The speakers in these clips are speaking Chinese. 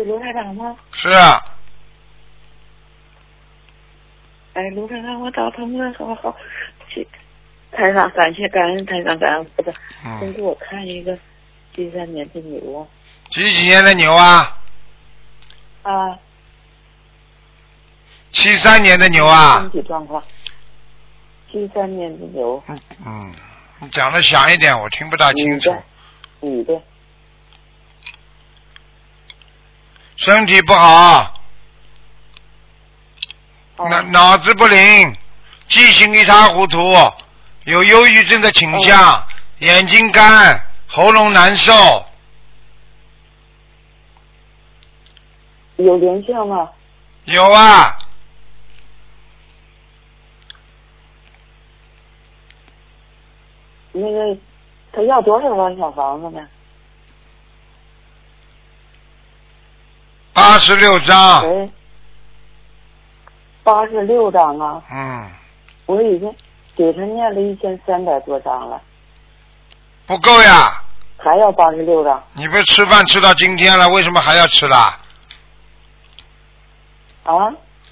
是卢台长吗？ 是啊。 哎，卢台长，我打通了，好，台长，感谢感恩台长，感恩不是，请给我看一个73年的牛啊。 几年的牛啊 ？啊。 73年的牛啊。 身体状况。73年的牛。 你讲的响一点，我听不大清楚。 女的。 身体不好。脑子不灵，记性一塌糊涂，有忧郁症的倾向，眼睛干，喉咙难受。 有灵性吗？ 有啊。 那个，他要多少张小房子呢 ？86张。 86张啊。我已经给他念了1300多张了。 不够呀。 还要86张。 你不是吃饭吃到今天了，为什么还要吃啦？ 啊？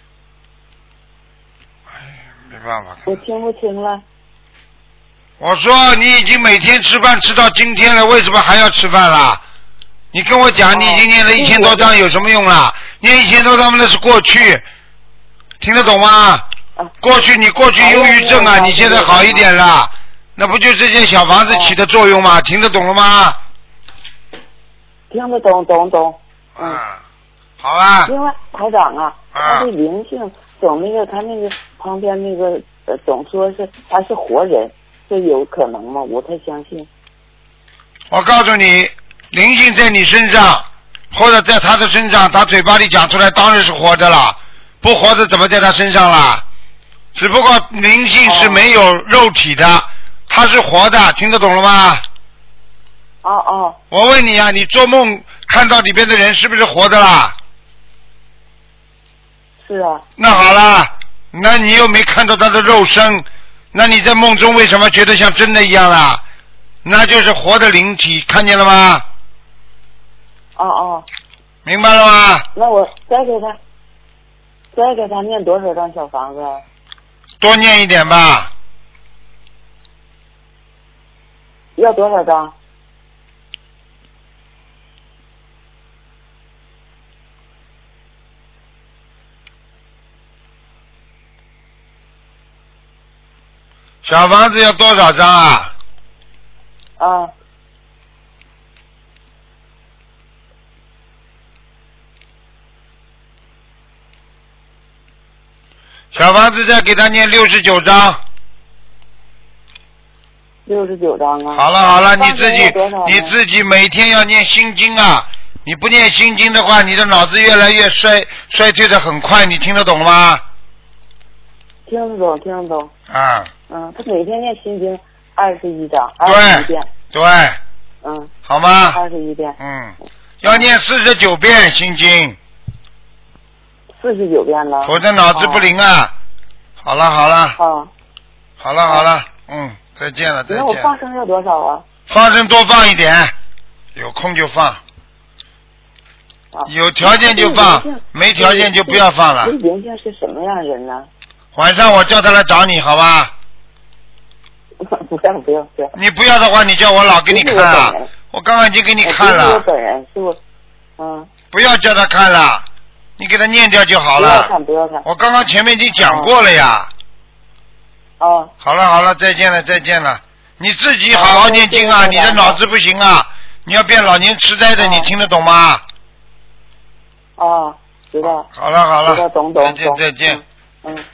没办法。 我听不清了。 我说你已经每天吃饭吃到今天了，为什么还要吃饭啦？你跟我讲，你已经念了1000多章有什么用啦？念1000多章那是过去，听得懂吗？过去你过去忧郁症啊，你现在好一点了，那不就这些小房子起的作用吗？听得懂了吗？ 听得懂。 好啦。 另外，台长啊，他的灵性总那个他那个旁边那个总说是他是活人。这有可能吗？我太相信。 我告诉你，灵性在你身上，或者在他的身上，他嘴巴里讲出来当然是活的了，不活着怎么在他身上啦？只不过灵性是没有肉体的，他是活的，听得懂了吗？我问你啊，你做梦看到里边的人是不是活的啦？ 是啊。 那好了，那你又没看到他的肉身。那你在梦中为什么觉得像真的一样啦？那就是活的灵体，看见了吗？明白了吗？ 那我再给他念多少张小房子？ 多念一点吧。 要多少张？ 小房子要多少张啊？小房子再给他念69张。 69张啊。 好了，你自己每天要念心经啊！你不念心经的话，你的脑子越来越衰退的很快，你听得懂吗？ 听得懂。他每天念心经21章，21遍。 对。好吗 ？21遍。 要念49遍心经。 49遍了。 否则脑子不灵啊。好了。好了，再见了。 那我放生要多少啊？ 放生多放一点，有空就放。有条件就放，没条件就不要放了。 灵性是什么样人呢？ 晚上我叫他来找你，好吧？ 不要。 你不要的话，你叫我老给你看啊！我刚刚已经给你看了。 我本人是我， 不要叫他看了，你给他念掉就好了。 不要看。 我刚刚前面已经讲过了呀。好了，再见了。你自己好好念经啊！你的脑子不行啊！你要变老年痴呆的，你听得懂吗？ 知道。 好了。 知道，懂。 再见。